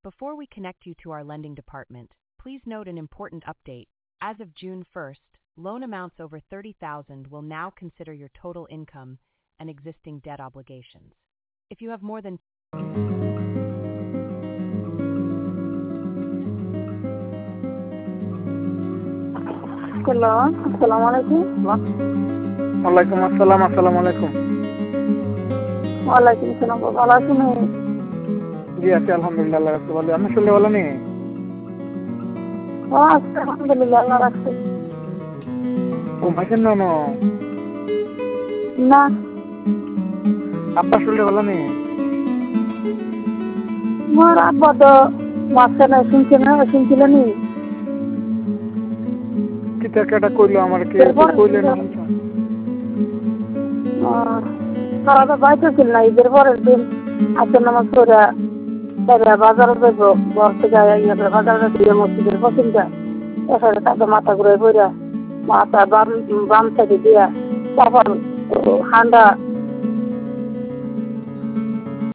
Before we connect you to our lending department, please note an important update. As of June 1st, loan amounts over 30,000 will now consider your total income and existing debt obligations. If you have more than hello, আসসালামু আলাইকুম। ওয়ালাইকুম আসসালাম। আসসালামু আলাইকুম। ওয়ালাইকুম আসসালাম। ভালো আছেন? জি আছি আলহামদুলিল্লাহ, আল্লাহ রাখছে ভালো। আপনার শরীর ভালো নেই? ও আচ্ছা, আলহামদুলিল্লাহ, আল্লাহ রাখছে। ঘুমাইছেন না? না। আপনার শরীর ভালো নেই? আমার আব্বা তো মাঝখানে শুনছিলেন কিতা কেটা কইলো আমার কে কইলেন না? তারা তো বাইতে ছিল না, ঈদের পরের দিন আসর নামাজ পড়ে বাজারে যাবো, ঘর থেকে বাজারে দিয়ে মসজিদের পছন্দা এখানে তাদের মাথা ঘুরে পড়া মাথা বাম সাইডে দিয়া তারপর ঠান্ডা